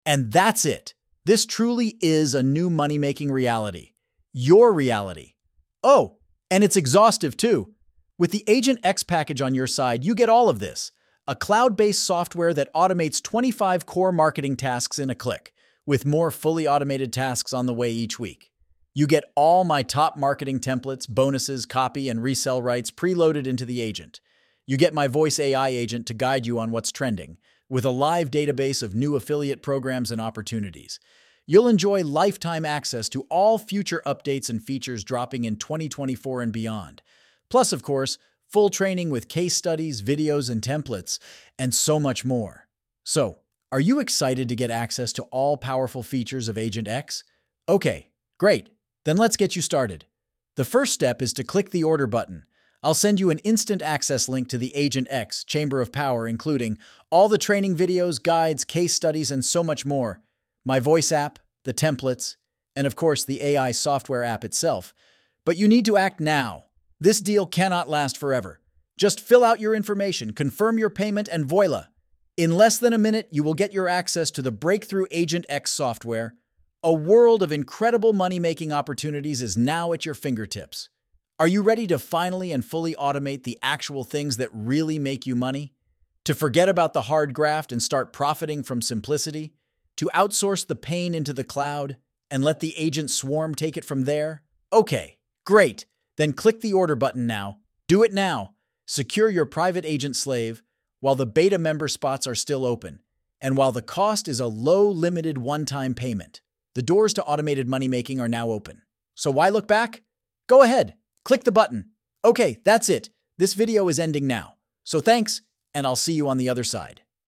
And that's it. This truly is a new money-making reality. Your reality. Oh, and it's exhaustive too. With the Agent X package on your side, you get all of this. A cloud-based software that automates 25 core marketing tasks in a click, with more fully automated tasks on the way each week. You get all my top marketing templates, bonuses, copy, and resell rights preloaded into the agent. You get my voice AI agent to guide you on what's trending, with a live database of new affiliate programs and opportunities. You'll enjoy lifetime access to all future updates and features dropping in 2024 and beyond. Plus, of course, full training with case studies, videos, and templates, and so much more. So, are you excited to get access to all powerful features of Agent X? Okay, great. Then let's get you started. The first step is to click the order button. I'll send you an instant access link to the Agent X Chamber of Power, including all the training videos, guides, case studies, and so much more. My voice app, the templates, and of course the AI software app itself. But you need to act now. This deal cannot last forever. Just fill out your information, confirm your payment, and voila! In less than a minute, you will get your access to the breakthrough Agent X software. A world of incredible money-making opportunities is now at your fingertips. Are you ready to finally and fully automate the actual things that really make you money? To forget about the hard graft and start profiting from simplicity? To outsource the pain into the cloud and let the agent swarm take it from there? Okay, great. Then click the order button now. Do it now. Secure your private agent slave while the beta member spots are still open, and while the cost is a low, limited one-time payment. The doors to automated money-making are now open. So why look back? Go ahead, click the button. Okay, that's it. This video is ending now. So thanks, and I'll see you on the other side.